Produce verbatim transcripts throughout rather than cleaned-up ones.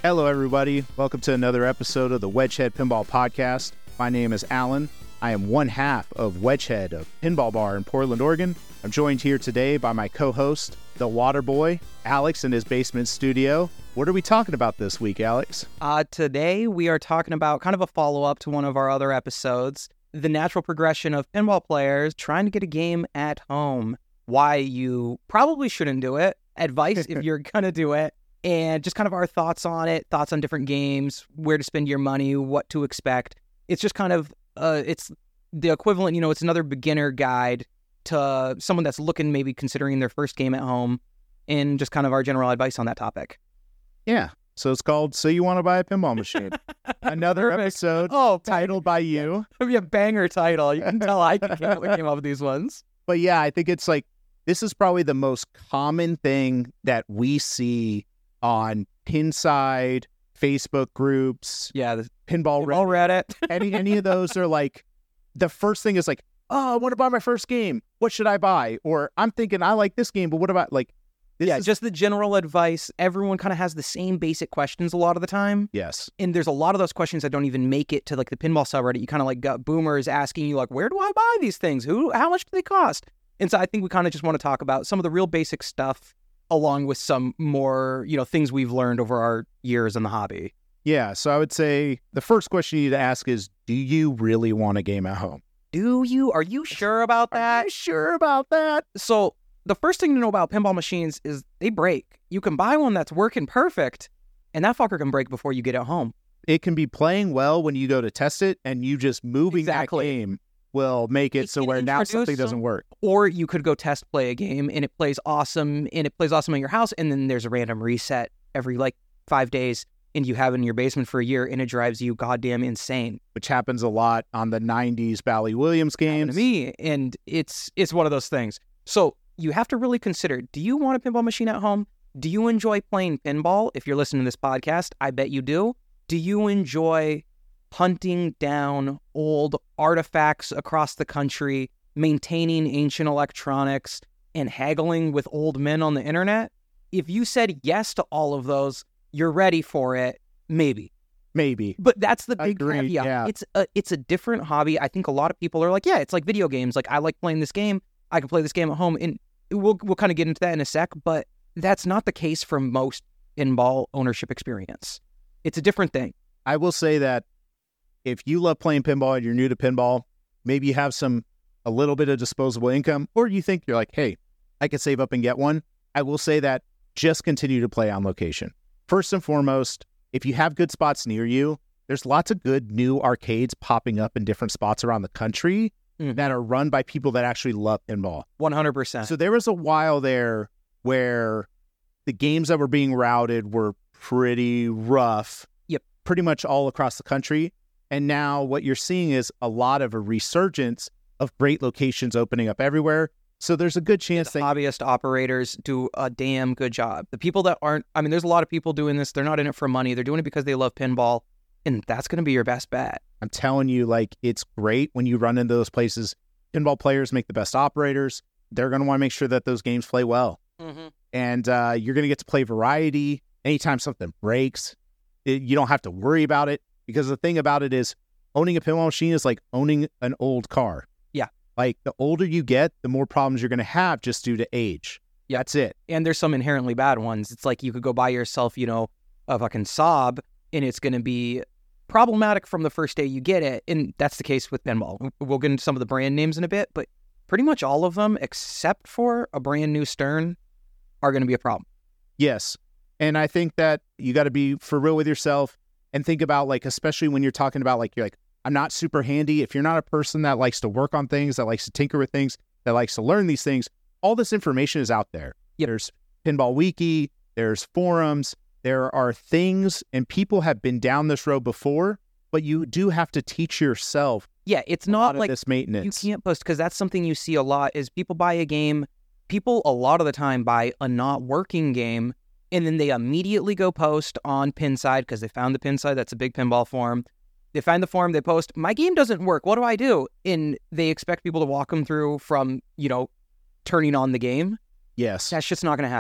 Hello, everybody. Welcome to another episode of the Wedgehead Pinball Podcast. My name is Alan. I am one half of Wedgehead, a pinball bar in Portland, Oregon. I'm joined here today by my co-host, the Water Boy, Alex, in his basement studio. What are we talking about this week, Alex? Uh, today, we are talking about kind of a follow-up to one of our other episodes, the natural progression of pinball players trying to get a game at home, why you probably shouldn't do it, advice if you're going to do it, and just kind of our thoughts on it, thoughts on different games, where to spend your money, what to expect. It's just kind of, uh, it's the equivalent, you know, it's another beginner guide to someone that's looking, maybe considering their first game at home, and just kind of our general advice on that topic. Yeah. So it's called So You Want to Buy a Pinball Machine. Another Perfect. episode Oh, titled by you. It'd be a banger title. You can tell I came came up with these ones. But yeah, I think it's like, this is probably the most common thing that we see on Pinside, Facebook groups, Yeah, the Pinball all Reddit. Reddit. any any of those are like, the first thing is like, oh, I want to buy my first game. What should I buy? Or I'm thinking I like this game, but what about like this? Yeah, is... just the general advice. Everyone kind of has the same basic questions a lot of the time. Yes. And there's a lot of those questions that don't even make it to like the pinball subreddit. You kind of like got boomers asking you like, where do I buy these things? Who? How much do they cost? And so I think we kind of just want to talk about some of the real basic stuff along with some more, you know, things we've learned over our years in the hobby. Yeah. So I would say the first question you need to ask is, do you really want a game at home? Do you? Are you sure about that? Are you sure about that? So the first thing to know about pinball machines is they break. You can buy one that's working perfect, and that fucker can break before you get it home. It can be playing well when you go to test it, and you just moving Exactly. that game will make it You so can where now introduce something doesn't some- work. Or you could go test play a game, and it plays awesome, and it plays awesome in your house, and then there's a random reset every, like, five days, and you have it in your basement for a year, and it drives you goddamn insane. Which happens a lot on the nineties Bally Williams Happened games. to me, and it's it's one of those things. So you have to really consider, do you want a pinball machine at home? Do you enjoy playing pinball? If you're listening to this podcast, I bet you do. Do you enjoy hunting down old artifacts across the country, maintaining ancient electronics, and haggling with old men on the internet? If you said yes to all of those, you're ready for it, maybe. Maybe. But that's the big Agreed, caveat. yeah. It's a it's a different hobby. I think a lot of people are like, yeah, it's like video games. Like, I like playing this game. I can play this game at home, and we'll we'll kind of get into that in a sec. But that's not the case for most pinball ownership experience. It's a different thing. I will say that if you love playing pinball and you're new to pinball, maybe you have some, a little bit of disposable income, or you think you're like, hey, I could save up and get one. I will say that just continue to play on location. First and foremost, if you have good spots near you, there's lots of good new arcades popping up in different spots around the country Mhm. that are run by people that actually love pinball. one hundred percent. So there was a while there where the games that were being routed were pretty rough. Yep. Pretty much all across the country. And now what you're seeing is a lot of a resurgence of great locations opening up everywhere. So there's a good chance the that hobbyist operators do a damn good job. The people that aren't, I mean, there's a lot of people doing this. They're not in it for money. They're doing it because they love pinball, and that's going to be your best bet. I'm telling you, like, it's great when you run into those places. Pinball players make the best operators. They're going to want to make sure that those games play well. Mm-hmm. And uh, you're going to get to play variety. Anytime something breaks, it, you don't have to worry about it. Because the thing about it is, owning a pinball machine is like owning an old car. Yeah. Like, the older you get, the more problems you're going to have just due to age. Yeah. That's it. And there's some inherently bad ones. It's like you could go buy yourself, you know, a fucking Saab, and it's going to be problematic from the first day you get it. And that's the case with pinball. We'll get into some of the brand names in a bit, but pretty much all of them, except for a brand new Stern, are going to be a problem. Yes. And I think that you got to be for real with yourself and think about, like, especially when you're talking about, like, you're like, I'm not super handy. If you're not a person that likes to work on things, that likes to tinker with things, that likes to learn these things, all this information is out there. Yep. There's Pinball Wiki, there's forums, there are things, and people have been down this road before, but you do have to teach yourself Yeah, it's a lot not of like this you maintenance. can't post, because that's something you see a lot is people buy a game. People a lot of the time buy a not working game, and then they immediately go post on Pinside because they found the Pinside. That's a big pinball forum. They find the forum, they post, my game doesn't work. What do I do? And they expect people to walk them through from, you know, turning on the game. Yes. That's just not going to happen.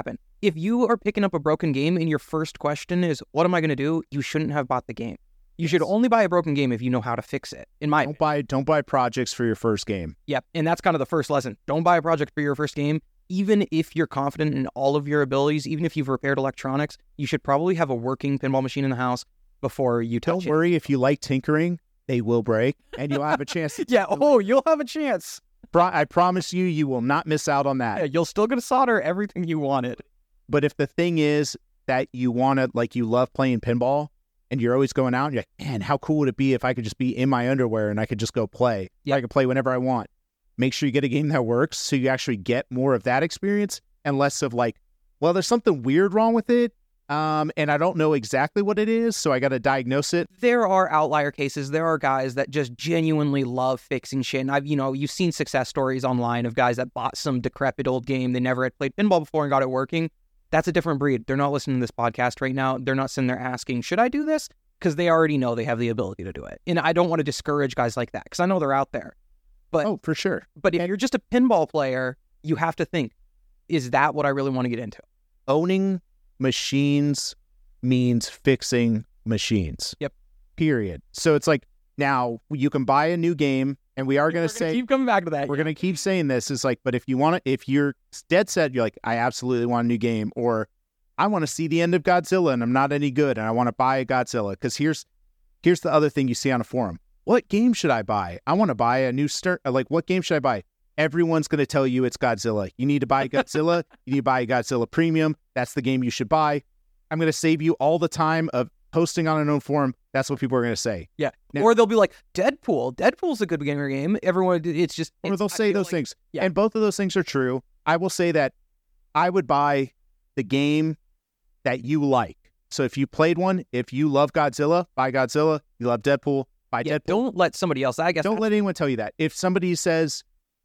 If you are picking up a broken game and your first question is, what am I going to do? You shouldn't have bought the game. You should only buy a broken game if you know how to fix it, in my don't opinion. buy don't buy projects for your first game. Yep, and that's kind of the first lesson. Don't buy a project for your first game. Even if you're confident in all of your abilities, even if you've repaired electronics, you should probably have a working pinball machine in the house before you touch Don't it. worry if you like tinkering, they will break, and you'll have a chance. To Yeah, oh, you'll have a chance. Pro- I promise you, you will not miss out on that. Yeah, you'll still get to solder everything you wanted. But if the thing is that you want to, like, you love playing pinball, and you're always going out, and you're like, man, how cool would it be if I could just be in my underwear and I could just go play? Yeah. I could play whenever I want. Make sure you get a game that works so you actually get more of that experience and less of like, well, there's something weird wrong with it, um, and I don't know exactly what it is, so I got to diagnose it. There are outlier cases. There are guys that just genuinely love fixing shit. And I've, you know, you've seen success stories online of guys that bought some decrepit old game. They never had played pinball before and got it working. That's a different breed. They're not listening to this podcast right now. They're not sitting there asking, should I do this? Because they already know they have the ability to do it. And I don't want to discourage guys like that because I know they're out there. But, Oh, for sure. but if you're just a pinball player, you have to think, is that what I really want to get into? Owning machines means fixing machines. Yep. Period. So it's like, now you can buy a new game, and we are going We're to say, keep coming back to that. we're going to keep saying this. It's like, but if you want to, if you're dead set, you're like, I absolutely want a new game, or I want to see the end of Godzilla and I'm not any good and I want to buy a Godzilla. Because here's here's the other thing you see on a forum. What game should I buy? I want to buy a new start. Like, what game should I buy? Everyone's going to tell you it's Godzilla. You need to buy Godzilla. You need to buy Godzilla Premium. That's the game you should buy. I'm going to save you all the time of posting on an own forum. That's what people are going to say. Yeah. Now- Or they'll be like, Deadpool. Deadpool's a good gamer game. Everyone, it's just. Or it's- they'll I say feel those like- things. yeah. And both of those things are true. I will say that I would buy the game that you like. So if you played one, if you love Godzilla, buy Godzilla. You love Deadpool, buy Yeah, Deadpool. don't let somebody else. I guess. Don't let anyone tell you that. If somebody says,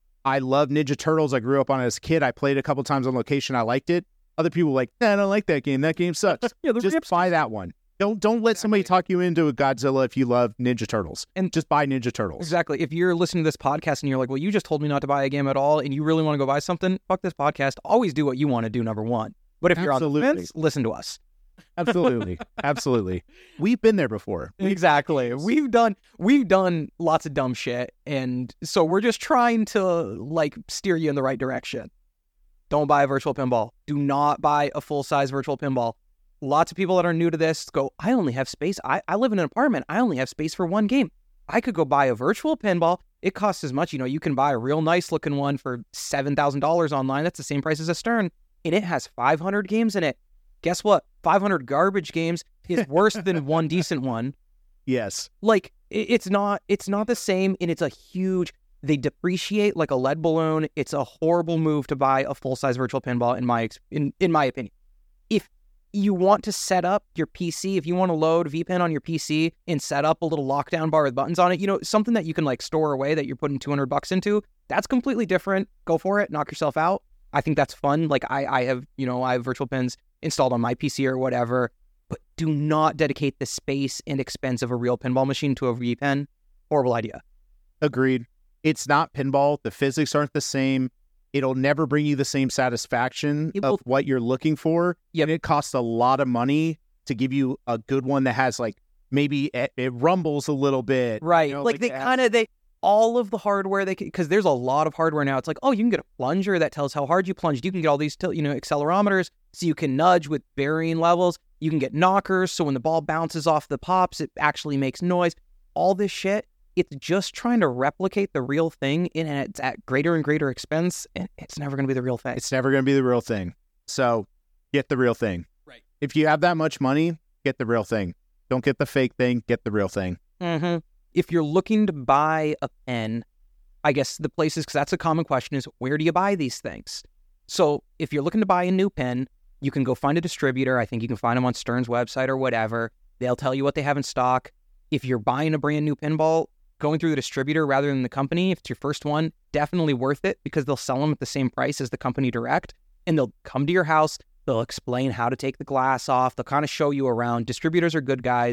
I love Ninja Turtles, I grew up on it as a kid, I played it a couple times on location, I liked it. Other people are like, nah, I don't like that game. That game sucks. Yeah, the Just rips- buy that one. Don't don't let somebody Exactly. talk you into a Godzilla if you love Ninja Turtles. And- just buy Ninja Turtles. Exactly. If you're listening to this podcast and you're like, well, you just told me not to buy a game at all, and you really want to go buy something, fuck this podcast. Always do what you want to do, number one. But if you're on the Absolutely. fence, listen to us. Absolutely. Absolutely. We've been there before. Exactly. We've done we've done lots of dumb shit, and so we're just trying to like steer you in the right direction. Don't buy a virtual pinball. Do not buy a full-size virtual pinball. Lots of people that are new to this go, I only have space. I, I live in an apartment. I only have space for one game. I could go buy a virtual pinball. It costs as much. You know, you can buy a real nice looking one for seven thousand dollars online. That's the same price as a Stern. And it has five hundred games in it. Guess what? five hundred garbage games is worse than one decent one. Yes. Like, it- it's not, it's not the same. And it's a huge, they depreciate like a lead balloon. It's a horrible move to buy a full-size virtual pinball in my, ex- in, in my opinion. If you want to set up your P C, if you want to load V P N on your P C and set up a little lockdown bar with buttons on it, you know, something that you can like store away that you're putting two hundred bucks into, that's completely different. Go for it. Knock yourself out. I think that's fun. Like I, I have, you know, I have virtual pins installed on my P C or whatever, but do not dedicate the space and expense of a real pinball machine to a V P N. Horrible idea. Agreed. It's not pinball. The physics aren't the same. It'll never bring you the same satisfaction It of will- what you're looking for. Yep. And it costs a lot of money to give you a good one that has like, maybe it, it rumbles a little bit. Right. you know, like, they it has- kind of, they, all of the hardware they can, because there's a lot of hardware now. It's like, oh, you can get a plunger that tells how hard you plunged. You can get all these, til- you know, accelerometers so you can nudge with varying levels. You can get knockers so when the ball bounces off the pops, it actually makes noise. All this shit, it's just trying to replicate the real thing, and it's at greater and greater expense, and it's never going to be the real thing. It's never going to be the real thing. So get the real thing. Right. If you have that much money, get the real thing. Don't get the fake thing. Get the real thing. Mm-hmm. If you're looking to buy a pen, I guess the places, because that's a common question, is where do you buy these things? So if you're looking to buy a new pen, you can go find a distributor. I think you can find them on Stern's website or whatever. They'll tell you what they have in stock. If you're buying a brand new pinball, going through the distributor rather than the company, if it's your first one, definitely worth it because they'll sell them at the same price as the company direct, and they'll come to your house. They'll explain how to take the glass off. They'll kind of show you around. Distributors are good guys.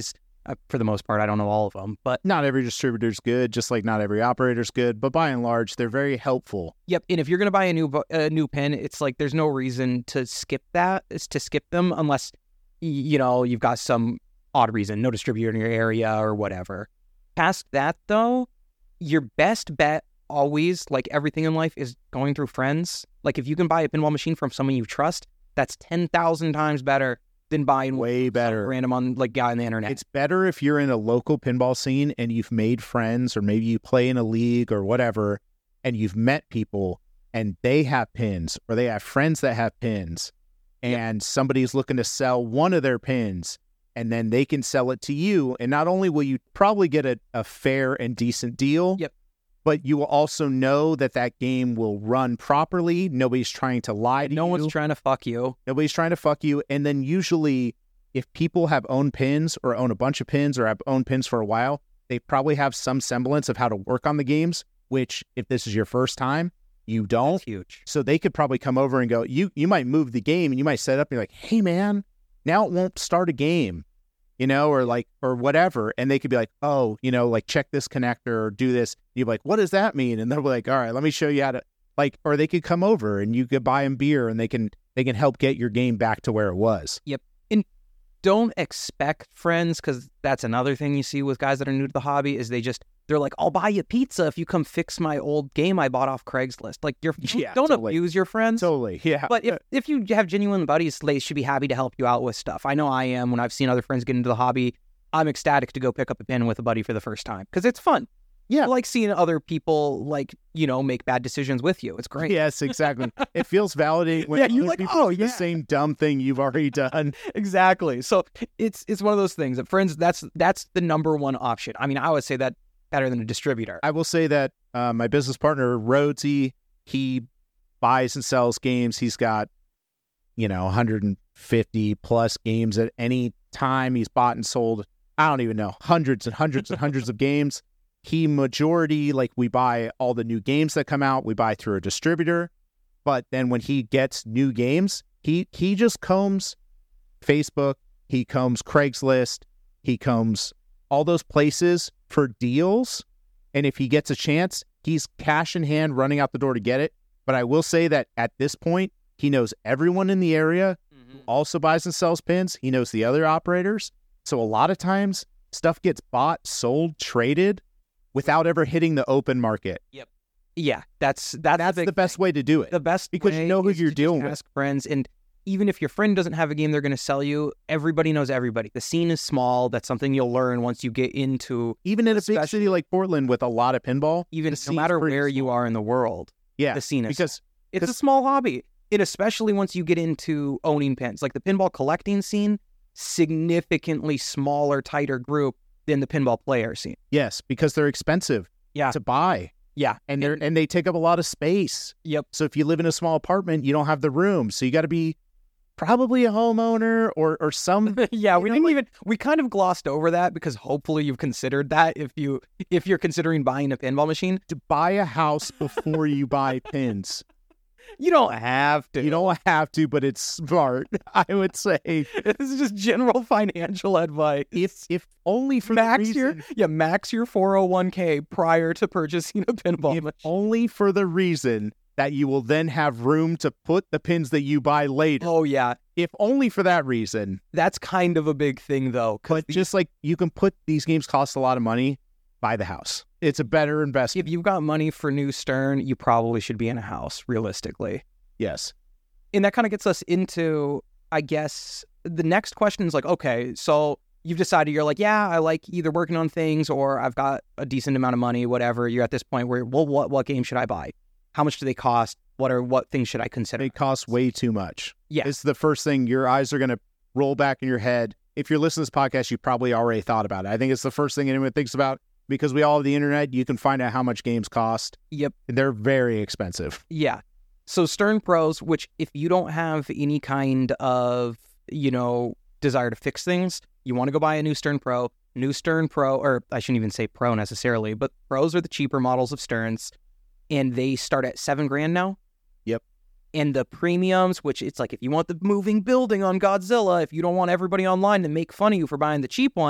Uh, for the most part, I don't know all of them, but Not every distributor's good, just like not every operator's good, but by and large, they're very helpful. yep. And if you're going to buy a new bu- a new pin, it's like there's no reason to skip that, is to skip them unless, y- you know, you've got some odd reason, no distributor in your area or whatever. Past that, though, your best bet always, like everything in life, is going through friends. Like if you can buy a pinball machine from someone you trust, that's ten thousand times better than buying Way better. some random on like guy on the internet. It's better if you're in a local pinball scene and you've made friends, or maybe you play in a league or whatever, and you've met people and they have pins, or they have friends that have pins, and somebody's looking to sell one of their pins, and then they can sell it to you. And not only will you probably get a, a fair and decent deal, Yep. but you will also know that that game will run properly. Nobody's trying to lie to no you. one's trying to fuck you. Nobody's trying to fuck you. And then usually, if people have owned pins or own a bunch of pins or have owned pins for a while, they probably have some semblance of how to work on the games, which if this is your first time, you don't. It's huge. So they could probably come over and go, you you might move the game and you might set up and be like, hey man, now it won't start a game, you know, or like, or whatever. And they could be like, oh, you know, like check this connector or do this. You're like, what does that mean? And they'll be like, all right, let me show you how to, like, or they could come over and you could buy them beer and they can, they can help get your game back to where it was. Yep. And don't expect friends, because that's another thing you see with guys that are new to the hobby, is they just, they're like, I'll buy you pizza if you come fix my old game I bought off Craigslist. Like, you're, Yeah, don't totally. abuse your friends. Totally. Yeah. But if, if you have genuine buddies, they should be happy to help you out with stuff. I know I am. When I've seen other friends get into the hobby, I'm ecstatic to go pick up a pin with a buddy for the first time, because it's fun. Yeah. I like seeing other people, like, you know, make bad decisions with you. It's great. Yes, exactly. It feels validating when Yeah, you're other like, people oh, do the yeah. same dumb thing you've already done. Exactly. So it's it's one of those things that friends, that's that's the number one option. I mean, I would say that better than a distributor. I will say that uh, my business partner, Rhodesy, he buys and sells games. He's got, you know, one hundred fifty plus games at any time. He's bought and sold, I don't even know, hundreds and hundreds and hundreds of games. He majority, like we buy all the new games that come out, we buy through a distributor. But then when he gets new games, he he just combs Facebook, he combs Craigslist, he combs all those places for deals. And if he gets a chance, he's cash in hand running out the door to get it. But I will say that at this point, he knows everyone in the area who also buys and sells pins. He knows the other operators. So a lot of times stuff gets bought, sold, traded without ever hitting the open market. Yeah, that's that's, That's the, big the best thing. way to do it. The best Because you way know who is you're to just dealing with. Ask friends, and even if your friend doesn't have a game they're going to sell you, everybody knows everybody. The scene is small. That's something you'll learn once you get into, Even in a big especially- city like Portland with a lot of pinball, even the no scene's matter pretty where you small. are in the world. Yeah, The scene is because It's a 'cause- small hobby. And especially once you get into owning pins. Like the pinball collecting scene, significantly smaller, tighter group than the pinball player scene. yes, because they're expensive Yeah. to buy. Yeah. And they're and they take up a lot of space. Yep. So if you live in a small apartment, you don't have the room. So you got to be probably a homeowner or or some. Yeah, You we know, didn't like- even we kind of glossed over that, because hopefully you've considered that if you if you're considering buying a pinball machine. to buy a house before you buy pins. You don't have to. You don't have to, but it's smart. I would say This is just general financial advice. if if only for max the your reason, yeah, max your four oh one k prior to purchasing a pinball if machine. only for the reason that you will then have room to put the pins that you buy later. Oh yeah, If only for that reason. that's kind of a big thing though. 'cause But the- just like you can put these games cost a lot of money, buy the house. It's a better investment. if you've got money for new Stern, you probably should be in a house, realistically. Yes. And that kind of gets us into, I guess, the next question is like, okay, so you've decided, you're like, yeah, I like either working on things or I've got a decent amount of money, whatever. You're at this point where, well, what what game should I buy? How much do they cost? What are what things should I consider? They cost way too much. Yeah. It's the first thing your eyes are going to roll back in your head. If you're listening to this podcast, you probably already thought about it. I think it's the first thing anyone thinks about because we all have the internet. You can find out how much games cost. Yep. They're very expensive. Yeah. So Stern Pros, which if you don't have any kind of, you know, desire to fix things, you want to go buy a new Stern Pro, new Stern Pro, or I shouldn't even say Pro necessarily, but Pros are the cheaper models of Sterns, and they start at seven grand now. Yep. And the premiums, which it's like if you want the moving building on Godzilla, if you don't want everybody online to make fun of you for buying the cheap one,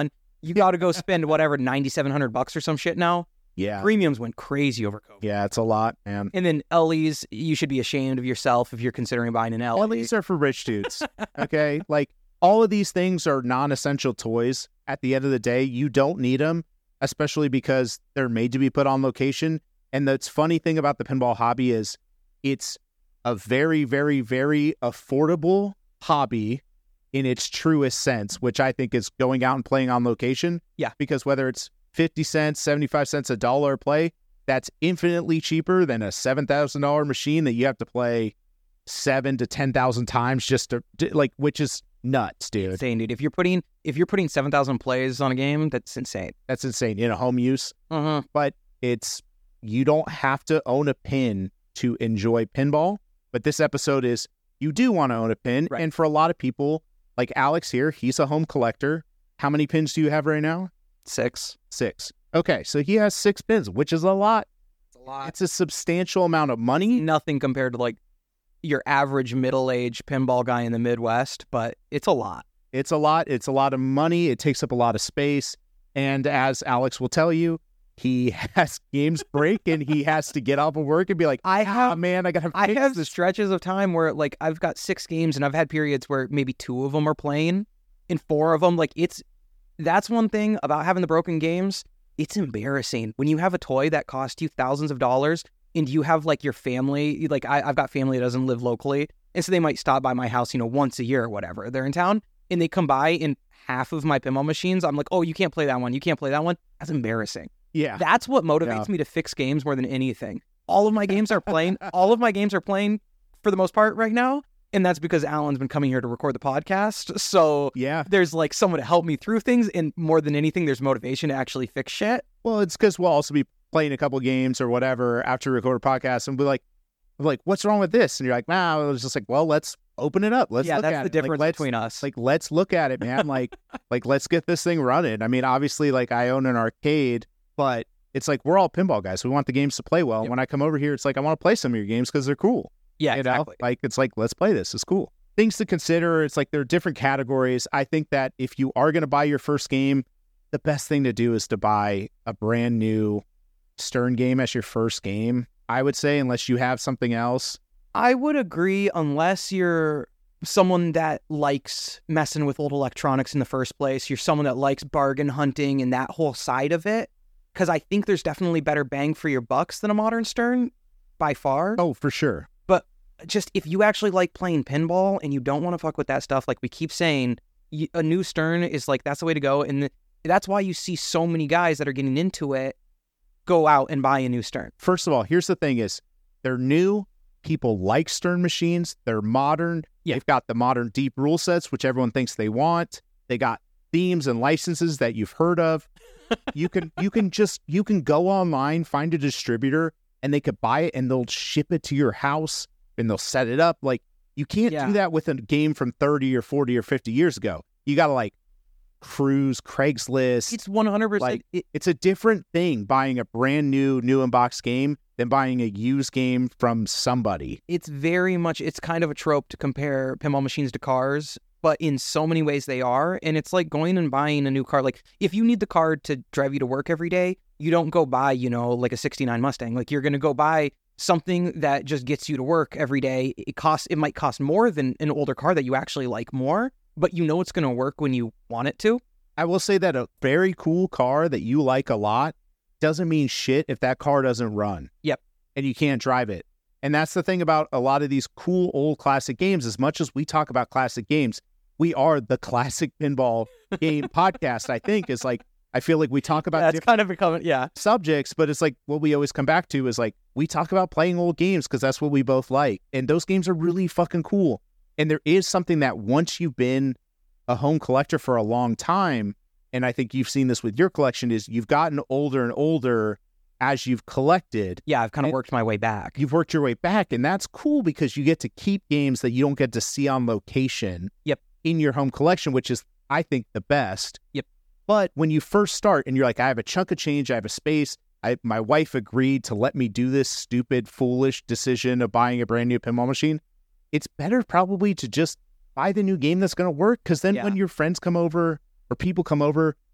You got to go spend whatever ninety-seven hundred bucks or some shit now. Yeah. Premiums went crazy over COVID. Yeah, it's a lot, man. And then Ellie's, you should be ashamed of yourself if you're considering buying an Ellie. Ellies are for rich dudes. Okay, like all of these things are non-essential toys. At the end of the day, you don't need them, especially because they're made to be put on location. And the funny thing about the pinball hobby is it's a very, very, very affordable hobby in its truest sense, which I think is going out and playing on location. Yeah. Because whether it's fifty cents, seventy-five cents, a dollar a play, that's infinitely cheaper than a seven thousand dollars machine that you have to play seven to ten thousand times just to, like, which is nuts, dude. Insane, dude. If you're putting if you're putting seven thousand plays on a game, that's insane. That's insane in a home use. Uh-huh. But it's, you don't have to own a pin to enjoy pinball. But this episode is, you do want to own a pin. Right. And for a lot of people, like Alex here, he's a home collector. How many pins do you have right now? Six. Six. Okay, so he has six pins, which is a lot. It's a lot. It's a substantial amount of money. Nothing compared to like your average middle-aged pinball guy in the Midwest, but it's a lot. It's a lot. It's a lot of money. It takes up a lot of space. And as Alex will tell you, he has games break and he has to get off of work and be like, I have, ah, man, I got to I fix have this. stretches of time where like I've got six games and I've had periods where maybe two of them are playing and four of them, like it's, that's one thing about having the broken games. It's embarrassing when you have a toy that costs you thousands of dollars and you have like your family, like I, I've got family that doesn't live locally. And so they might stop by my house, you know, once a year or whatever. They're in town and they come by and half of my pinball machines, I'm like, oh, you can't play that one. You can't play that one. That's embarrassing. Yeah. That's what motivates Yeah. me to fix games more than anything. All of my games are playing. all of my games are playing for the most part right now. And that's because Alan's been coming here to record the podcast. So Yeah. there's like someone to help me through things. And more than anything, there's motivation to actually fix shit. Well, it's because we'll also be playing a couple games or whatever after we record a podcast and be like, like, what's wrong with this? And you're like, nah, it was just like, well, let's open it up. Let's yeah, look that's at the it. difference like, let's, between us. Like, let's look at it, man. like, like, let's get this thing running. I mean, obviously, like, I own an arcade, but it's like, we're all pinball guys. We want the games to play well. Yep. And when I come over here, it's like, I want to play some of your games because they're cool. yeah, You exactly. know, like, it's like, let's play this. It's cool. Things to consider. It's like, there are different categories. I think that if you are going to buy your first game, the best thing to do is to buy a brand new Stern game as your first game, I would say, unless you have something else. I would agree unless you're someone that likes messing with old electronics in the first place. You're someone that likes bargain hunting and that whole side of it. Because I think there's definitely better bang for your bucks than a modern Stern, by far. Oh, for sure. Just if you actually like playing pinball and you don't want to fuck with that stuff, like we keep saying, y- a new Stern is like, that's the way to go. And th- that's why you see so many guys that are getting into it go out and buy a new Stern. First of all, here's the thing is, they're new. People like Stern machines. They're modern. Yeah. They've got the modern deep rule sets, which everyone thinks they want. They got themes and licenses that you've heard of. You can you can just you can go online, find a distributor, and they could buy it and they'll ship it to your house and they'll set it up. Like, you can't Yeah. do that with a game from thirty or forty or fifty years ago. You got to like cruise, Craigslist. It's one hundred percent. Like, it, It's a different thing buying a brand new, new in-box game than buying a used game from somebody. it's very much, it's kind of a trope to compare pinball machines to cars, but in so many ways they are. And it's like going and buying a new car. Like, if you need the car to drive you to work every day, you don't go buy, you know, like a sixty-nine Mustang. Like, you're going to go buy something that just gets you to work every day. It costs, it might cost more than an older car that you actually like more, but you know it's going to work when you want it to. I will say that a very cool car that you like a lot doesn't mean shit if that car doesn't run. Yep. And you can't drive it. And that's the thing about a lot of these cool old classic games. As much as we talk about classic games, we are the classic pinball game podcast, I think, is like, I feel like we talk about That's different kind of becoming, yeah. subjects, but it's like what we always come back to is like, we talk about playing old games because that's what we both like. And those games are really fucking cool. And there is something that once you've been a home collector for a long time, and I think you've seen this with your collection, is you've gotten older and older as you've collected. Yeah, I've kind of And- worked my way back. You've worked your way back, and that's cool because you get to keep games that you don't get to see on location. Yep. In your home collection, which is, I think, the best. Yep. But when you first start and you're like, I have a chunk of change, I have a space, I, my wife agreed to let me do this stupid, foolish decision of buying a brand new pinball machine, it's better probably to just buy the new game that's going to work, because then Yeah. when your friends come over or people come over,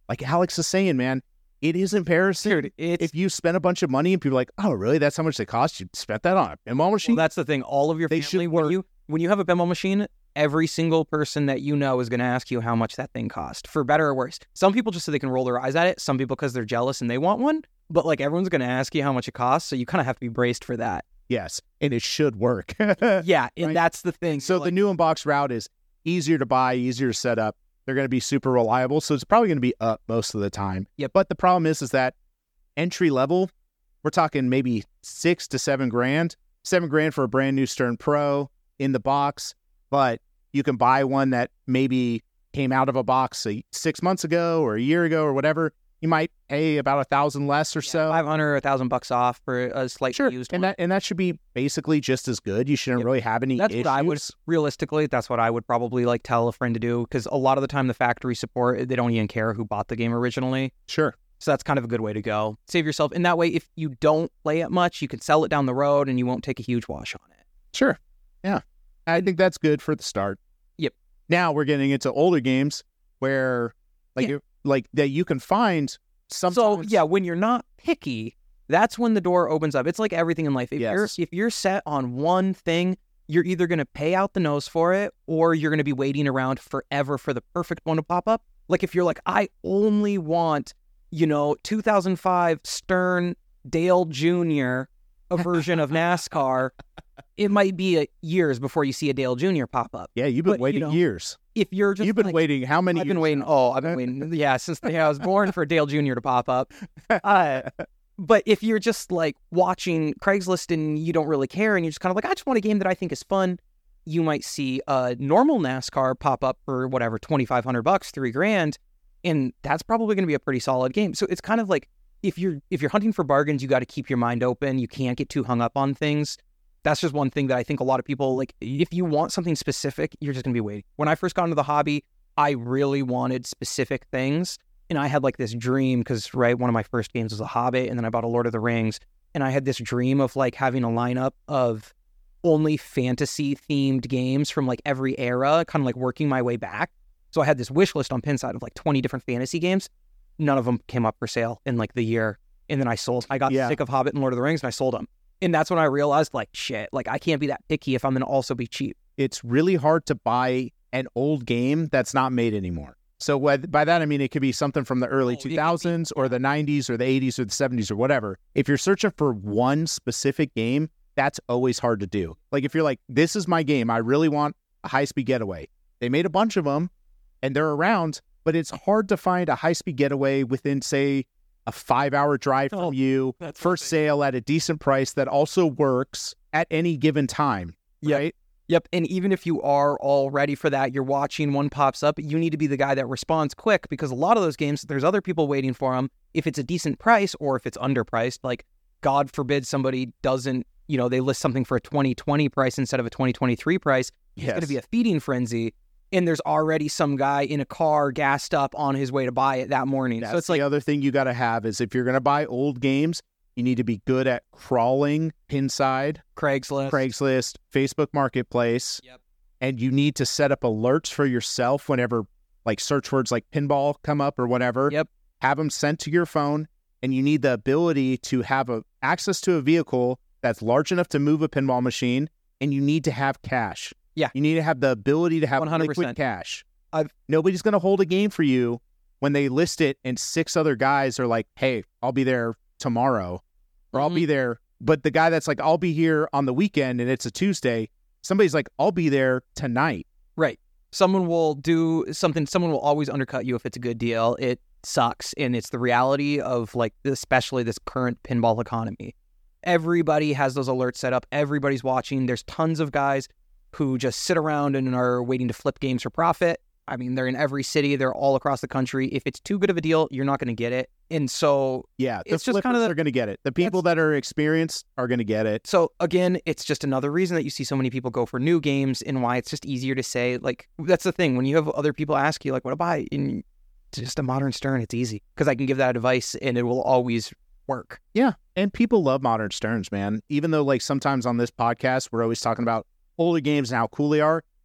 like Alex is saying, man, it is embarrassing. Dude, it's, if you spend a bunch of money and people are like, oh, really? That's how much they cost? You spent that on a pinball machine? well, that's the thing. All of your They family, should when work. you, when you have a pinball machine, every single person that you know is going to ask you how much that thing cost, for better or worse. Some people just so they can roll their eyes at it. Some people because they're jealous and they want one. But like everyone's going to ask you how much it costs, so you kind of have to be braced for that. Yes, and it should work. Yeah, and Right. that's the thing. So Like, the new unbox route is easier to buy, easier to set up. They're going to be super reliable, so it's probably going to be up most of the time. Yep. But the problem is, is that entry level, we're talking maybe six to seven grand, seven grand for a brand new Stern Pro in the box. But you can buy one that maybe came out of a box a, six months ago or a year ago or whatever. You might pay about a thousand less or yeah, so. five hundred or a thousand bucks off for a slightly Sure, used and one. that and that should be basically just as good. You shouldn't Yep. really have any That's issues. what I would realistically. That's what I would probably like tell a friend to do, because a lot of the time the factory support, they don't even care who bought the game originally. Sure. So that's kind of a good way to go. Save yourself, and that way, if you don't play it much, you can sell it down the road, and you won't take a huge wash on it. Sure. Yeah. I think that's good for the start. Yep. Now we're getting into older games where like Yeah. you like that you can find sometimes. So yeah, when you're not picky, that's when the door opens up. It's like everything in life. If Yes. you're if you're set on one thing, you're either going to pay out the nose for it, or you're going to be waiting around forever for the perfect one to pop up. Like if you're like, I only want, you know, two thousand five Stern Dale Junior, a version of NASCAR, it might be a, years before you see a Dale Junior pop up. Yeah, you've been but, you waiting know, years. If you're just You've been like, waiting how many I've been years waiting. now? Oh, I've been waiting. Yeah, since the day I was born for Dale Junior to pop up. Uh, but if you're just like watching Craigslist and you don't really care, and you're just kind of like, I just want a game that I think is fun, you might see a normal NASCAR pop up for whatever twenty-five hundred bucks, three grand, and that's probably going to be a pretty solid game. So it's kind of like if you're if you're hunting for bargains, you got to keep your mind open. You can't get too hung up on things. That's just one thing that I think a lot of people like. If you want something specific, you're just going to be waiting. When I first got into the hobby, I really wanted specific things. And I had like this dream because, right, one of my first games was a Hobbit, and then I bought a Lord of the Rings. And I had this dream of like having a lineup of only fantasy themed games from like every era, kind of like working my way back. So I had this wish list on Pinside of like twenty different fantasy games. None of them came up for sale in like the year. And then I sold. I got Yeah. sick of Hobbit and Lord of the Rings, and I sold them. And that's when I realized, like, shit, like I can't be that picky if I'm going to also be cheap. It's really hard to buy an old game that's not made anymore. So what, by that, I mean, it could be something from the early Oh, it could be- two thousands or the nineties or the eighties or the seventies or whatever. If you're searching for one specific game, that's always hard to do. Like if you're like, this is my game, I really want a high-speed getaway. They made a bunch of them and they're around, but it's hard to find a high-speed getaway within, say, a five-hour drive from Oh, you that's for the thing. sale at a decent price that also works at any given time, Yep. right? Yep. And even if you are all ready for that, you're watching one pops up, you need to be the guy that responds quick, because a lot of those games, there's other people waiting for them. If it's a decent price or if it's underpriced, like God forbid somebody doesn't, you know, they list something for a twenty twenty price instead of a twenty twenty-three price, it's going to Yes. be a feeding frenzy. And there's already some guy in a car gassed up on his way to buy it that morning. That's so it's the like, other thing you got to have is if you're going to buy old games, you need to be good at crawling Pinside, Craigslist. Craigslist, Facebook Marketplace. Yep. And you need to set up alerts for yourself whenever like search words like pinball come up or whatever. Yep. Have them sent to your phone, and you need the ability to have a, access to a vehicle that's large enough to move a pinball machine, and you need to have cash. Yeah. You need to have the ability to have one hundred liquid percent. cash. I've- Nobody's going to hold a game for you when they list it and six other guys are like, hey, I'll be there tomorrow or I'll Mhm. be there. But the guy that's like, I'll be here on the weekend and it's a Tuesday, somebody's like, I'll be there tonight. Right. Someone will do something. Someone will always undercut you if it's a good deal. It sucks. And it's the reality of like, especially this current pinball economy. Everybody has those alerts set up. Everybody's watching. There's tons of guys who just sit around and are waiting to flip games for profit. I mean, they're in every city. They're all across the country. If it's too good of a deal, you're not going to get it. And so, Yeah, the It's just flippers kinda the- are going to get it. The people that are experienced are going to get it. so again, it's just another reason that you see so many people go for new games, and why it's just easier to say, like, that's the thing. When you have other people ask you, like, what to buy, and it's just a modern Stern, it's easy because I can give that advice and it will always work. Yeah, and people love modern Sterns, man. Even though like sometimes on this podcast, we're always talking about older games and how cool they are.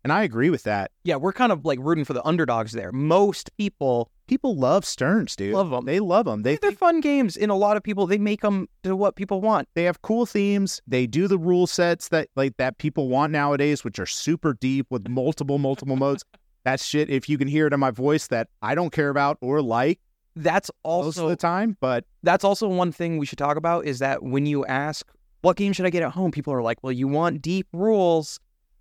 And I agree with that. Yeah, we're kind of like rooting for the underdogs there. Most people People love Stearns, dude. love them. They love them. They They're fun games, and a lot of people, they make them to what people want. they have cool themes. They do the rule sets that like that people want nowadays, which are super deep with multiple, multiple modes. That's shit, if you can hear it in my voice, that I don't care about or like That's most of also the time. But that's also one thing we should talk about is that when you ask, what game should I get at home? People are like, well, you want deep rules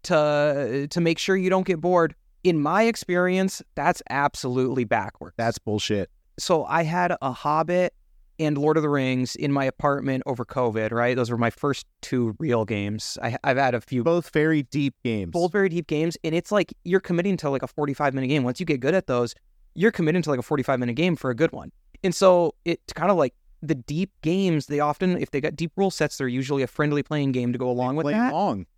to to make sure you don't get bored. In my experience, that's absolutely backwards. that's bullshit. So I had a Hobbit and Lord of the Rings in my apartment over COVID, right? Those were my first two real games. I, I've had a few, Both very deep games. both very deep games, and it's like you're committing to like a forty-five minute game. Once you get good at those, you're committing to like a forty-five minute game for a good one. And so it's kind of like the deep games, they often, if they got deep rule sets, they're usually a friendly playing game to go along with Play that. long.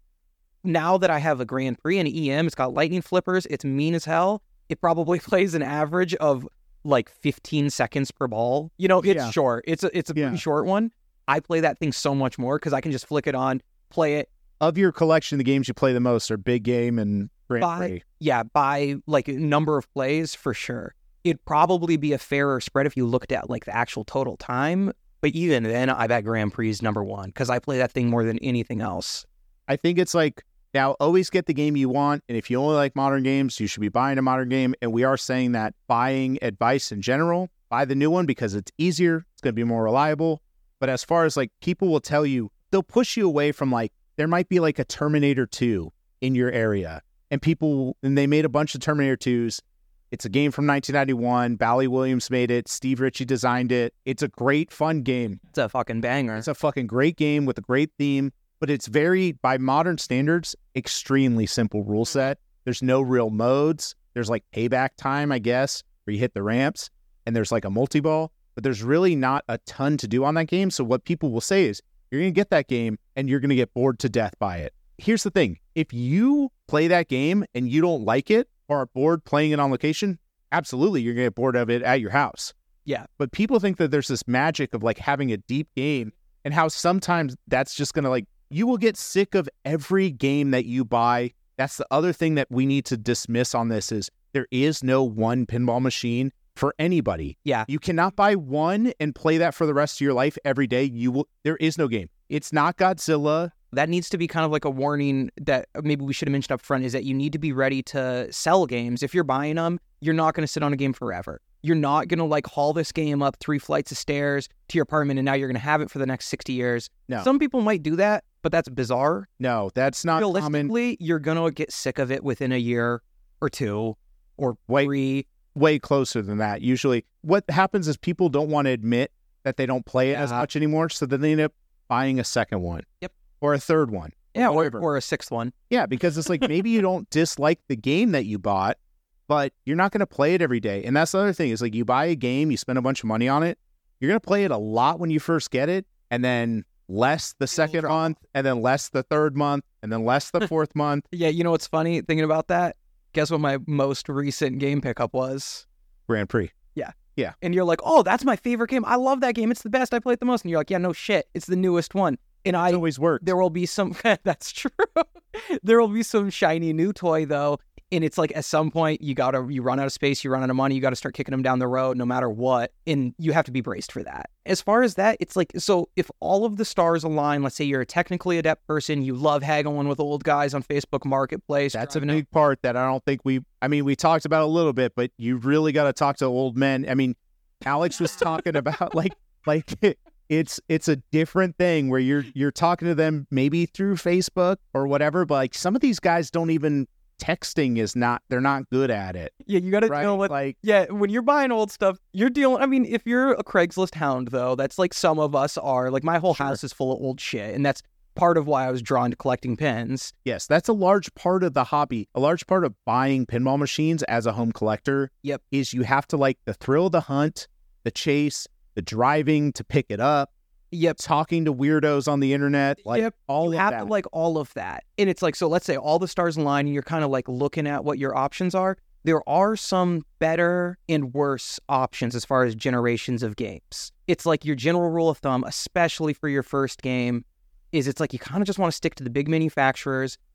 Now that I have a Grand Prix and E M, it's got lightning flippers, it's mean as hell. It probably plays an average of like fifteen seconds per ball. You know, it's Yeah. short. It's a it's a Yeah. pretty short one. I play that thing so much more because I can just flick it on, play it. Of your collection, the games you play the most are Big Game and Grand By- Prix. Yeah, by like number of plays for sure. It'd probably be a fairer spread if you looked at like the actual total time. But even then, I bet Grand Prix is number one because I play that thing more than anything else. I think it's like, now always get the game you want. And if you only like modern games, you should be buying a modern game. And we are saying that buying advice in general, buy the new one because it's easier. It's going to be more reliable. But as far as like people will tell you, they'll push you away from like, there might be like a Terminator two in your area. And people, and they made a bunch of Terminator twos. It's a game from nineteen ninety-one. Bally Williams made it. Steve Ritchie designed it. It's a great, fun game. It's a fucking banger. It's a fucking great game with a great theme, but it's very, by modern standards, extremely simple rule set. There's no real modes. There's like payback time, I guess, where you hit the ramps, and there's like a multi-ball, but there's really not a ton to do on that game. So what people will say is, you're going to get that game, and you're going to get bored to death by it. Here's the thing. If you play that game and you don't like it, or are bored playing it on location, absolutely, you're going to get bored of it at your house. Yeah. But people think that there's this magic of like having a deep game, and how sometimes that's just going to like, you will get sick of every game that you buy. That's the other thing that we need to dismiss on this is there is no one pinball machine for anybody. Yeah. You cannot buy one and play that for the rest of your life every day. You will, there is no game. It's not Godzilla. That needs to be kind of like a warning that maybe we should have mentioned up front, is that you need to be ready to sell games. If you're buying them, you're not going to sit on a game forever. You're not going to like haul this game up three flights of stairs to your apartment and now you're going to have it for the next sixty years. No. Some people might do that, but that's bizarre. No, that's not common. Realistically, you're going to get sick of it within a year or two or Wait. three. Way closer than that. Usually what happens is people don't want to admit that they don't play it as Yeah. much anymore, so then they end up buying a second one. Yep. Or a third one. Yeah, or, whatever. or a sixth one. Yeah, because it's like maybe you don't dislike the game that you bought, but you're not going to play it every day. And that's the other thing is like you buy a game, you spend a bunch of money on it, you're going to play it a lot when you first get it, and then less the second drop month, and then less the third month, and then less the fourth month. Yeah, you know what's funny thinking about that? Guess what my most recent game pickup was? Grand Prix. And you're like, oh, that's my favorite game. I love that game. It's the best. I play it the most. And you're like, yeah, no shit. It's the newest one. And I It always works. there will be some that's true. There will be some shiny new toy though, and it's like at some point you gotta you run out of space, you run out of money, you gotta start kicking them down the road no matter what, and you have to be braced for that. As far as that, it's like, so if all of the stars align, let's say you're a technically adept person, you love haggling with old guys on Facebook Marketplace. That's a driving big part that I don't think we, I mean, we talked about a little bit, but you really got to talk to old men. I mean, Alex was talking about like, like it's, it's a different thing where you're, you're talking to them maybe through Facebook or whatever, but like some of these guys don't even, texting is not, they're not good at it. Yeah, you gotta Right? deal with Like, Yeah, when you're buying old stuff, you're dealing. I mean, if you're a Craigslist hound, though, that's like some of us are. Like, my whole Sure. house is full of old shit, and that's part of why I was drawn to collecting pins. yes, that's a large part of the hobby. A large part of buying pinball machines as a home collector Yep. is you have to like the thrill of the hunt, the chase, the driving to pick it up, Yep. talking to weirdos on the internet, like Yep. all You of have that. to like all of that. And it's like, so let's say all the stars align and you're kind of like looking at what your options are. There are some better and worse options as far as generations of games. It's like your general rule of thumb, especially for your first game, is it's like you kind of just want to stick to the big manufacturers.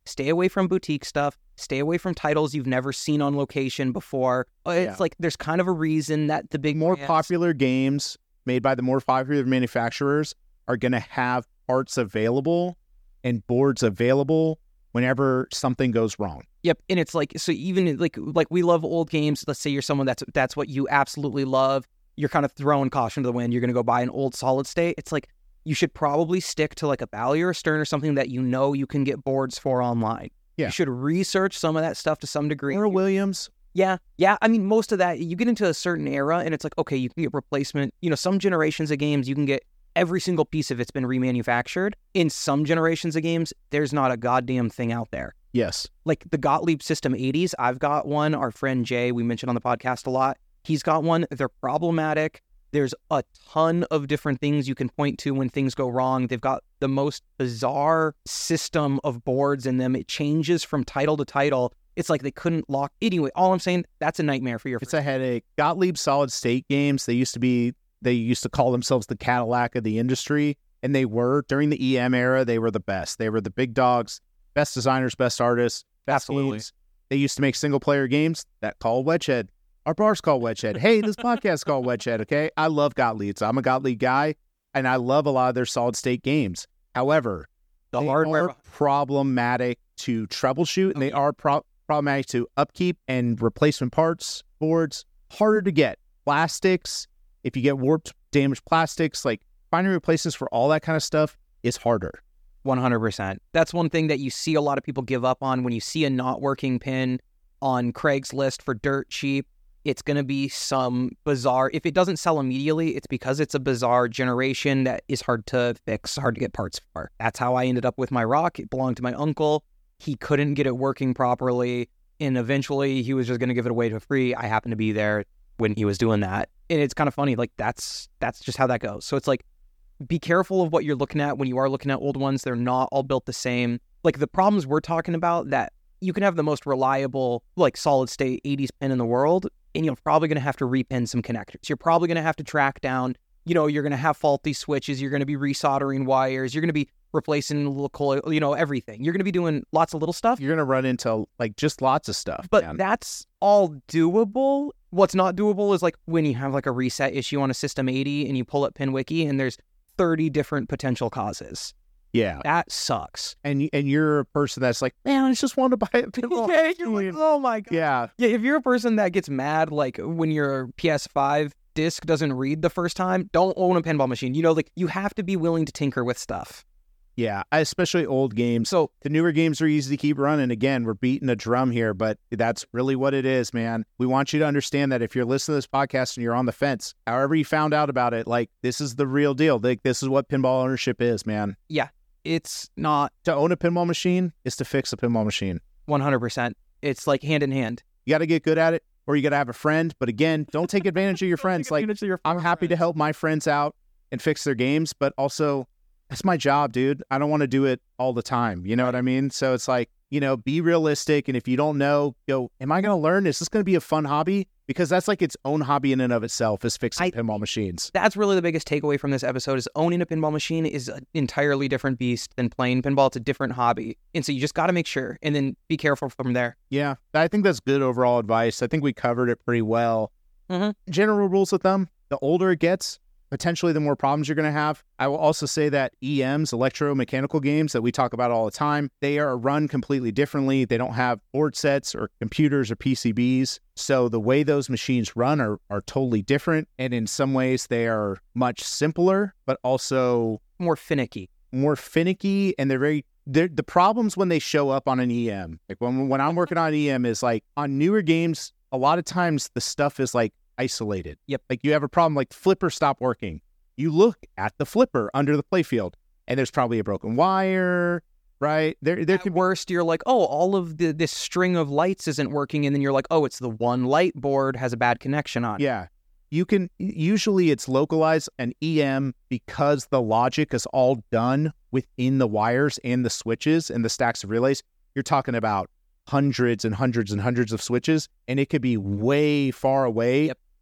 stay away from boutique stuff, stay away from titles you've never seen on location before. It's Yeah. like there's kind of a reason that the big More brands- popular games made by the more popular manufacturers are going to have parts available and boards available whenever something goes wrong. Yep, and it's like, so even like like we love old games. Let's say you're someone that's that's what you absolutely love. You're kind of throwing caution to the wind. You're going to go buy an old solid state. It's like you should probably stick to like a Bally or a Stern or something that you know you can get boards for online. Yeah. You should research some of that stuff to some degree. Or a Williams. Yeah, yeah. I mean, most of that, you get into a certain era and it's like, okay, you can get replacement. You know, some generations of games, you can get every single piece of it's been remanufactured. In some generations of games, there's not a goddamn thing out there. Yes. Like the Gottlieb System eighties, I've got one. Our friend Jay, we mentioned on the podcast a lot, he's got one. They're problematic. There's a ton of different things you can point to when things go wrong. They've got the most bizarre system of boards in them. It changes from title to title. It's like they couldn't lock. Anyway, all I'm saying, that's a nightmare for your It's a headache. Gottlieb solid state games, they used to be, they used to call themselves the Cadillac of the industry, and they were. During the E M era, they were the best. They were the big dogs, best designers, best artists, best Absolutely. games. They used to make single-player games that call Wedgehead. Our bar's called Wedgehead. Hey, this podcast called Wedgehead, okay? I love Gottlieb. So I'm a Gottlieb guy, and I love a lot of their solid-state games. However, The they hardware. are problematic to troubleshoot, and they are pro- problematic to upkeep and replacement parts, boards, harder to get. Plastics, if you get warped, damaged plastics, like finding replacements for all that kind of stuff is harder. one hundred percent. That's one thing that you see a lot of people give up on when you see a not working pin on Craigslist for dirt cheap. It's going to be some bizarre, if it doesn't sell immediately, it's because it's a bizarre generation that is hard to fix, hard to get parts for. That's how I ended up with my rock. It belonged to my uncle. He couldn't get it working properly, and eventually he was just going to give it away for free. I happened to be there when he was doing that. And it's kind of funny, like that's that's just how that goes. So it's like, be careful of what you're looking at when you are looking at old ones. They're not all built the same. Like the problems we're talking about, that you can have the most reliable, like solid state eighties pin in the world, and you're probably going to have to repin some connectors. You're probably going to have to track down, you know, you're going to have faulty switches. You're going to be resoldering wires. You're going to be replacing little coil, you know, everything. You're going to be doing lots of little stuff. You're going to run into like just lots of stuff. But man. that's all doable. What's not doable is like when you have like a reset issue on a System eighty and you pull up PinWiki and there's thirty different potential causes. Yeah. That sucks. And y- and you're a person that's like, man, I just wanted to buy a pinball. Yeah, you're like, oh my God. Yeah. Yeah, if you're a person that gets mad like when your P S five disc doesn't read the first time, don't own a pinball machine. You know, like you have to be willing to tinker with stuff. Yeah. Especially old games. So The newer games are easy to keep running. Again, we're beating a drum here, but that's really what it is, man. We want you to understand that if you're listening to this podcast and you're on the fence, however you found out about it, like this is the real deal. Like this is what pinball ownership is, man. it's not To own a pinball machine is to fix a pinball machine. one hundred percent. It's like hand in hand. You got to get good at it, or you got to have a friend. But again, don't take advantage of your friends. Like I'm happy to help my friends out and fix their games, but also that's my job, dude. I don't want to do it all the time. You know what I mean? So it's like, you know, be realistic. And if you don't know, go, am I going to learn? Is this going to be a fun hobby? Because that's like its own hobby in and of itself, is fixing I- pinball machines. That's really the biggest takeaway from this episode is owning a pinball machine is an entirely different beast than playing pinball. It's a different hobby. And so you just got to make sure and then be careful from there. Yeah, I think that's good overall advice. I think we covered it pretty well. Mhm. General rules of thumb, the older it gets, potentially the more problems you're going to have. I will also say that E Ms, electromechanical games that we talk about all the time, they are run completely differently. They don't have board sets or computers or P C Bs. So the way those machines run are, are totally different. And in some ways, they are much simpler, but also More finicky. more finicky, and they're very they're, the problems when they show up on an E M. Like when when I'm working on an E M is like on newer games, a lot of times the stuff is like isolated. Yep. Like you have a problem, like flipper stopped working. You look at the flipper under the playfield, and there's probably a broken wire, right? There there At could worst, you're like, oh, all of the, this string of lights isn't working. And then you're like, oh, it's the one light board has a bad connection on it. Yeah. You can, usually it's localized an E M because the logic is all done within the wires and the switches and the stacks of relays. You're talking about hundreds and hundreds and hundreds of switches, and it could be way far away. Yep.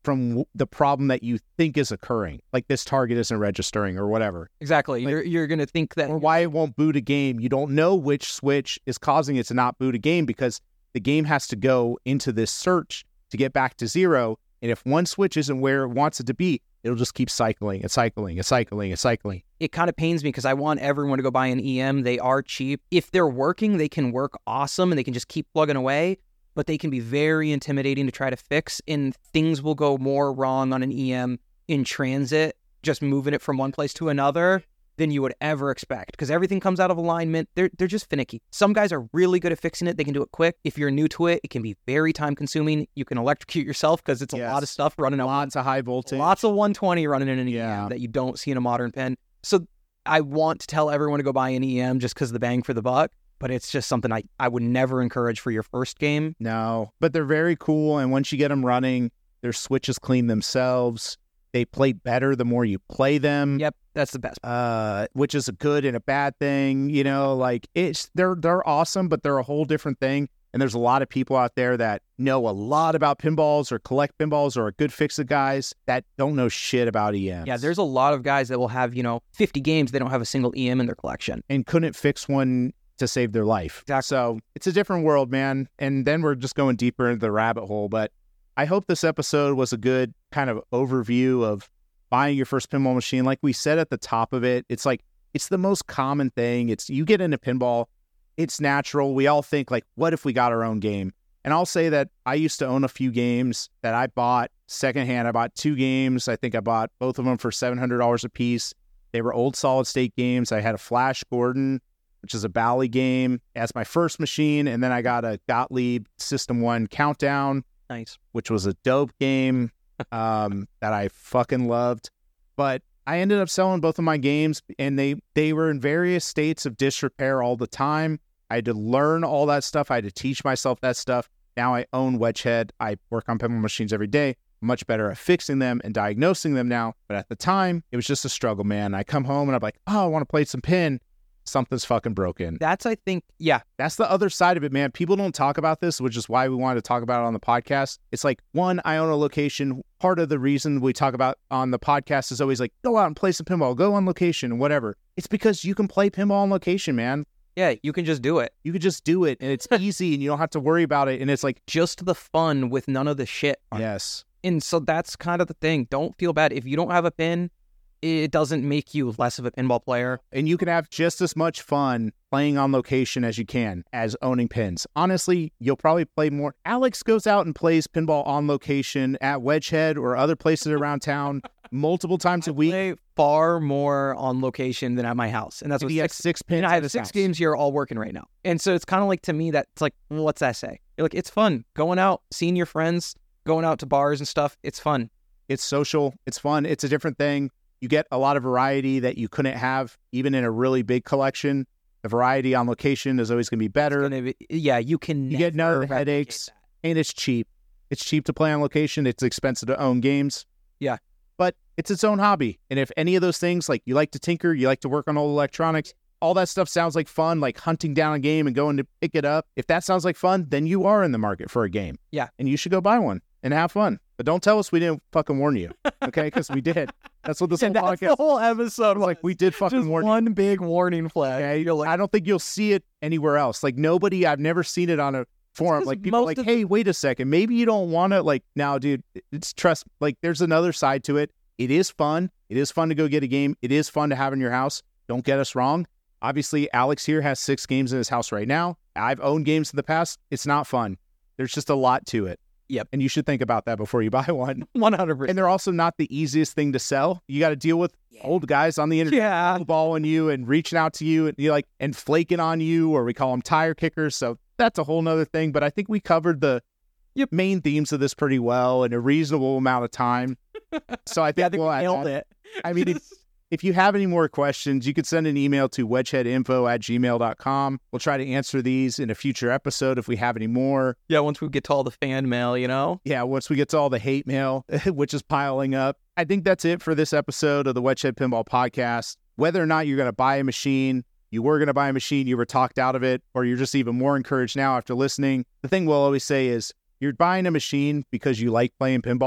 from w- the problem that you think is occurring, like this target isn't registering or whatever. Exactly. Like- you're you're going to think that Or why it won't boot a game. You don't know which switch is causing it to not boot a game because the game has to go into this search to get back to zero. And if one switch isn't where it wants it to be, it'll just keep cycling and cycling and cycling and cycling. it kind of pains me because I want everyone to go buy an E M. They are cheap. If they're working, they can work awesome and they can just keep plugging away, but they can be very intimidating to try to fix, and things will go more wrong on an E M in transit, just moving it from one place to another, than you would ever expect, because everything comes out of alignment. They're they're just finicky. Some guys are really good at fixing it. They can do it quick. If you're new to it, it can be very time consuming. You can electrocute yourself because it's a Yes. lot of stuff running out. Lots of high voltage. Lots of one twenty running in an Yeah. E M that you don't see in a modern pen. So I want to tell everyone to go buy an E M just because of the bang for the buck, but it's just something I, I would never encourage for your first game. No, but they're very cool. And once you get them running, their switches clean themselves. They play better the more you play them. Yep, that's the best. Uh, which is a good and a bad thing. You know, like it's they're they're awesome, but they're a whole different thing. And there's a lot of people out there that know a lot about pinballs or collect pinballs or are good fix-it guys that don't know shit about E Ms. Yeah, there's a lot of guys that will have, you know, fifty games. They don't have a single E M in their collection. and couldn't fix one to save their life. Exactly. So it's a different world, man. And then we're just going deeper into the rabbit hole. But I hope this episode was a good kind of overview of buying your first pinball machine. Like we said at the top of it, it's like, it's the most common thing. It's you get into pinball, it's natural. We all think like, what if we got our own game? And I'll say that I used to own a few games that I bought secondhand. I bought two games. I think I bought both of them for seven hundred dollars a piece. They were old solid state games. I had a Flash Gordon, which is a Bally game, as my first machine. And then I got a Gottlieb System one Countdown, Nice. which was a dope game um, that I fucking loved. But I ended up selling both of my games, and they, they were in various states of disrepair all the time. I had to learn all that stuff. I had to teach myself that stuff. Now I own Wedgehead. I work on pinball machines every day. I'm much better at fixing them and diagnosing them now. But at the time, it was just a struggle, man. I come home and I'm like, oh, I want to play some pin. Something's fucking broken. That's, I think, yeah, That's the other side of it, man. People don't talk about this, which is why we wanted to talk about it on the podcast. It's like, one, I own a location. Part of the reason we talk about on the podcast is always like, go out and play some pinball, go on location, whatever. It's because you can play pinball on location, man. yeah, you can just do it. You could just do it, and it's easy, and you don't have to worry about it. And it's like, Just the fun with none of the shit. on it. yes, And so that's kind of the thing. Don't feel bad. If you don't have a pin, it doesn't make you less of a pinball player. and you can have just as much fun playing on location as you can as owning pins. Honestly, you'll probably play more. Alex goes out and plays pinball on location at Wedgehead or other places around town multiple times a week. Play far more on location than at my house. And that's what He has six, six pins. and I at have his six house. games here all working right now. And so it's kind of like, to me, that it's like, well, what's that say? You're like, it's fun. Going out, seeing your friends, going out to bars and stuff. It's fun. It's social. It's fun. It's a different thing. You get a lot of variety that you couldn't have even in a really big collection. The variety on location is always going to be better. Gonna be- yeah, you can You get no never replicate headaches. that. And it's cheap. It's cheap to play on location. It's expensive to own games. Yeah. But it's its own hobby. And if any of those things, like you like to tinker, you like to work on old electronics, all that stuff sounds like fun, like hunting down a game and going to pick it up. If that sounds like fun, then you are in the market for a game. Yeah. And you should go buy one and have fun. But don't tell us we didn't fucking warn you. Okay? Because we did. That's what this And whole that's podcast the whole episode. was like. We did fucking Just warn you. one big warning flag. Okay? You're like, I don't think you'll see it anywhere else. Like nobody, I've never seen it on a forum. 'cause Like people are most like, of- hey, wait a second. Maybe you don't want to like now, dude, it's trust. Like there's another side to it. It is fun. It is fun to go get a game. It is fun to have in your house. Don't get us wrong. Obviously, Alex here has six games in his house right now. I've owned games in the past. It's not fun. There's just a lot to it. Yep. And you should think about that before you buy one. one hundred percent. And they're also not the easiest thing to sell. You got to deal with old guys on the internet Yeah. balling you and reaching out to you and you like and flaking on you, or we call them tire kickers. So that's a whole nother thing. But I think we covered the Yep. main themes of this pretty well in a reasonable amount of time. So I think, Yeah, I think we'll we add nailed that. it. I mean, if, if you have any more questions, you could send an email to wedgeheadinfo at gmail dot com. We'll try to answer these in a future episode if we have any more. Yeah, once we get to all the fan mail, you know? Yeah, once we get to all the hate mail, which is piling up. I think that's it for this episode of the Wedgehead Pinball Podcast. Whether or not you're going to buy a machine, you were going to buy a machine, you were talked out of it, or you're just even more encouraged now after listening, the thing we'll always say is you're buying a machine because you like playing pinball.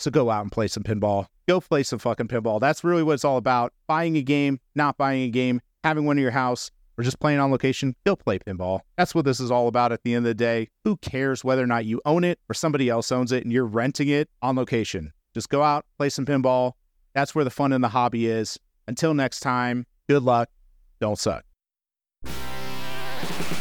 So go out and play some pinball. Go play some fucking pinball. That's really what it's all about. Buying a game, not buying a game, having one in your house, or just playing on location. Go play pinball. That's what this is all about at the end of the day. Who cares whether or not you own it or somebody else owns it and you're renting it on location? Just go out, play some pinball. That's where the fun in the hobby is. Until next time, good luck. Don't suck.